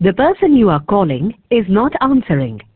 The person you are calling is not answering.